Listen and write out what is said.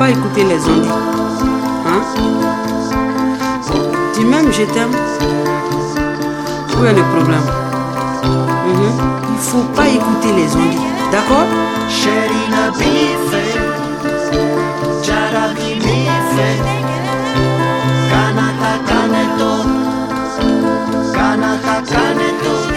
pas écouter les ondes. Hein? Tu m'aimes, je t'aime. Où est le problème? Il faut pas écouter les ondes. D'accord? Sherina bife, Jarabi bife, Kanata kaneto, Kanata kaneto.